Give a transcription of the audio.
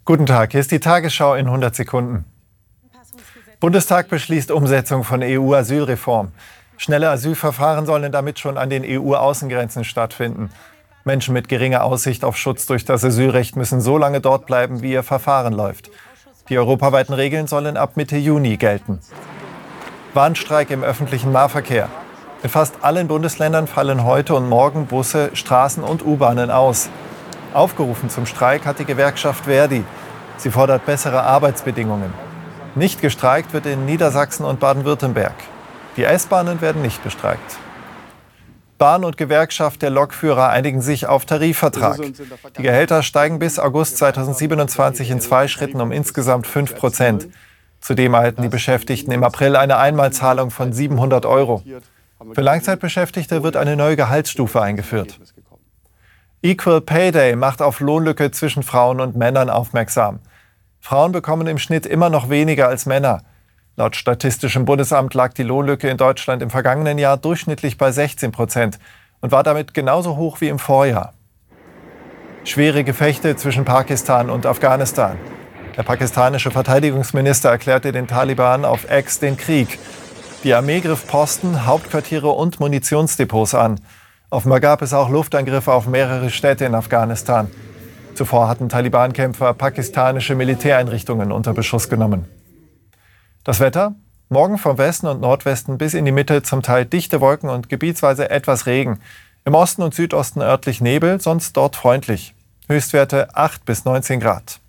Guten Tag, hier ist die Tagesschau in 100 Sekunden. Bundestag beschließt Umsetzung von EU-Asylreform. Schnelle Asylverfahren sollen damit schon an den EU-Außengrenzen stattfinden. Menschen mit geringer Aussicht auf Schutz durch das Asylrecht müssen so lange dort bleiben, wie ihr Verfahren läuft. Die europaweiten Regeln sollen ab Mitte Juni gelten. Warnstreik im öffentlichen Nahverkehr. In fast allen Bundesländern fallen heute und morgen Busse, Straßen und U-Bahnen aus. Aufgerufen zum Streik hat die Gewerkschaft ver.di. Sie fordert bessere Arbeitsbedingungen. Nicht gestreikt wird in Niedersachsen und Baden-Württemberg. Die S-Bahnen werden nicht bestreikt. Bahn und Gewerkschaft der Lokführer einigen sich auf Tarifvertrag. Die Gehälter steigen bis August 2027 in 2 Schritten um insgesamt 5%. Zudem erhalten die Beschäftigten im April eine Einmalzahlung von 700 €. Für Langzeitbeschäftigte wird eine neue Gehaltsstufe eingeführt. Equal Pay Day macht auf Lohnlücke zwischen Frauen und Männern aufmerksam. Frauen bekommen im Schnitt immer noch weniger als Männer. Laut Statistischem Bundesamt lag die Lohnlücke in Deutschland im vergangenen Jahr durchschnittlich bei 16% und war damit genauso hoch wie im Vorjahr. Schwere Gefechte zwischen Pakistan und Afghanistan. Der pakistanische Verteidigungsminister erklärte den Taliban auf X den Krieg. Die Armee griff Posten, Hauptquartiere und Munitionsdepots an. Offenbar gab es auch Luftangriffe auf mehrere Städte in Afghanistan. Zuvor hatten Taliban-Kämpfer pakistanische Militäreinrichtungen unter Beschuss genommen. Das Wetter? Morgen vom Westen und Nordwesten bis in die Mitte zum Teil dichte Wolken und gebietsweise etwas Regen. Im Osten und Südosten örtlich Nebel, sonst dort freundlich. Höchstwerte 8 bis 19 Grad.